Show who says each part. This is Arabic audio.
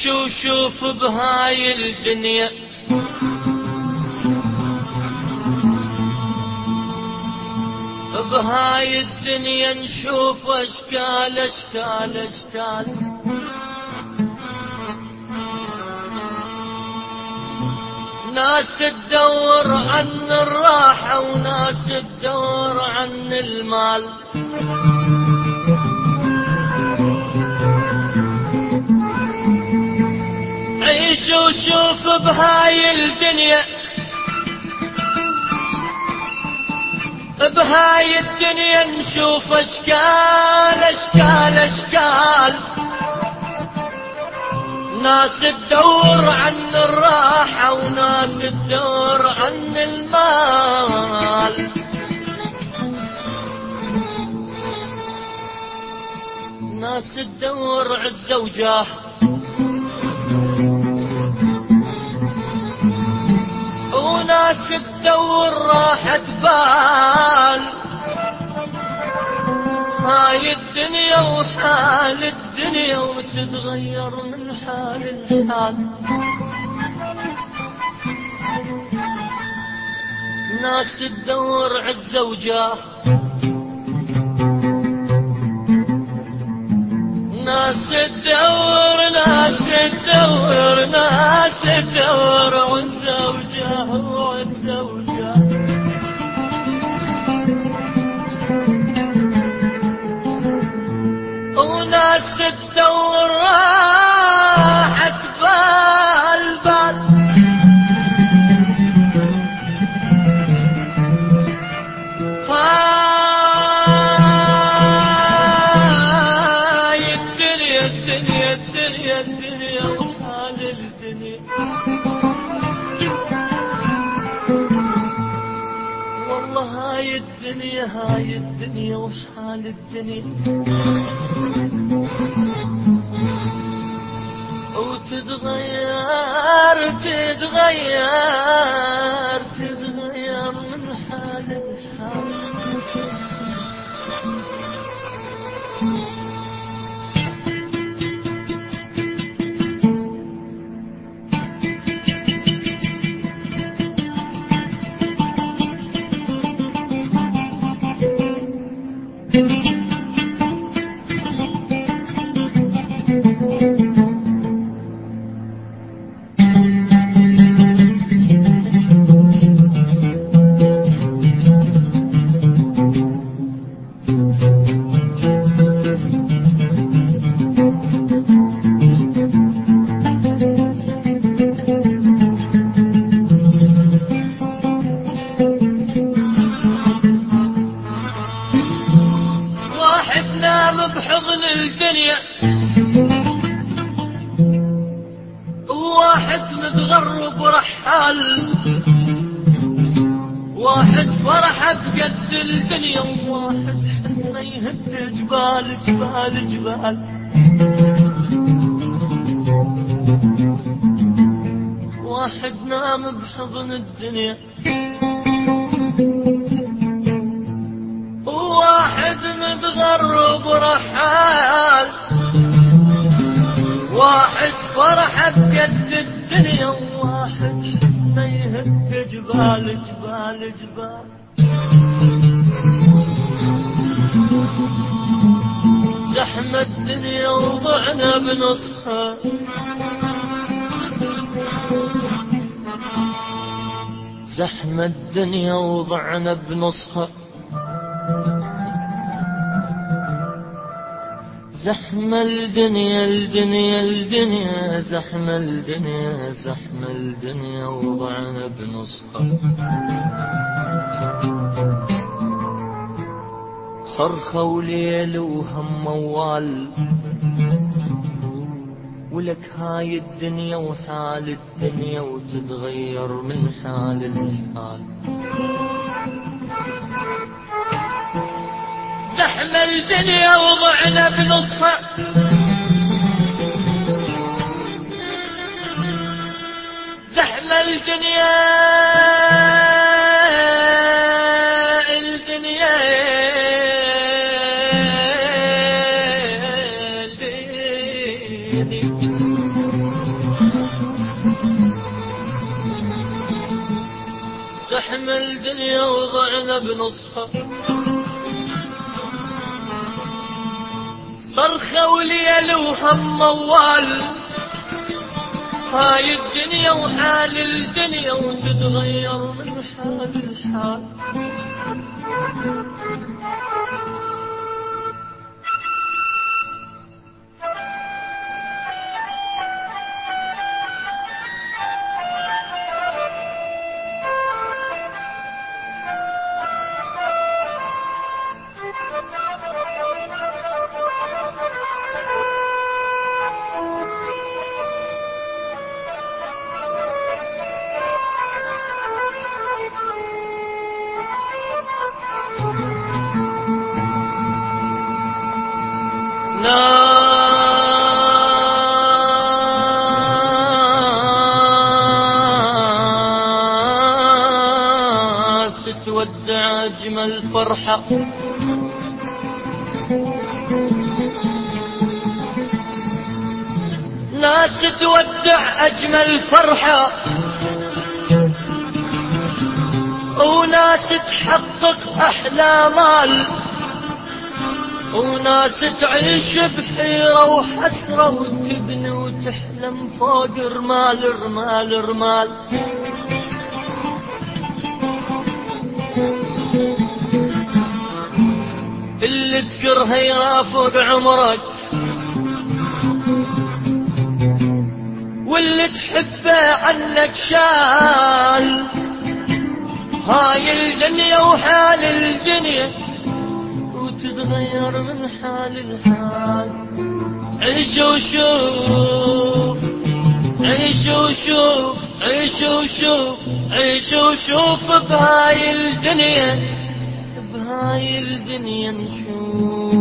Speaker 1: وشوف بهاي الدنيا بهاي الدنيا نشوف اشكال اشكال اشكال. ناس تدور عن الراحة وناس تدور عن المال. عيش وشوف بهاي الدنيا بهاي الدنيا نشوف اشكال اشكال اشكال. ناس تدور عن الراحة وناس تدور عن المال. ناس تدور عزة وجاه وناس تدور راحة بال. هاي الدنيا وحال الدنيا وتتغير من حال لحال. ناس تدور عزة وجاه ناس تدور عزة وجاه وعزة وجاه. وناس تدور راحة بال بال. هاي الدنيا الدنيا الدنيا الدنيا وحال الدنيا. والله هاي الدنيا وحال الدنيا. وتتغير تتغير من حال لحال. بحضن الدنيا واحد متغرب ورحال. واحد فرحة بقد الدنيا وواحد حزنه يهد جبال جبال جبال. واحد نام بحضن الدنيا وواحد متغرب ورحال. واحد فرحة بقد الدنيا وواحد حزنه يهد جبال جبال جبال. زحمة الدنيا وضعنا بنصها. زحمة الدنيا وضعنا بنصها. زحمة الدنيا الدنيا الدنيا زحمة الدنيا زحمة الدنيا وضعنا بنصها. صرخة وليل وهم موال. ولك هاي الدنيا وحال الدنيا وتتغير من حال لحال. زحمة الدنيا وضعنا بنصها. زحمة الدنيا الدنيا الدنيا نحمل دنيا وضعنا بنصها، صرخة وليل وهم موال. هاي الدنيا وحال الدنيا وتتغير من حال لحال. ناس تودع أجمل فرحة، ناس تودع أجمل فرحة، وناس تحقق أحلامال، وناس تعيش بحيرة وحسرة وتبني وتحلم فوق رمال رمال رمال. اللي تكره يرافق عمرك، واللي تحبه عنك شال. هاي الدنيا وحال الدنيا وتتغير من حال لحال. عيش وشوف، عيش وشوف، عيش وشوف، عيش وشوف بهاي الدنيا، بهاي الدنيا نشوف.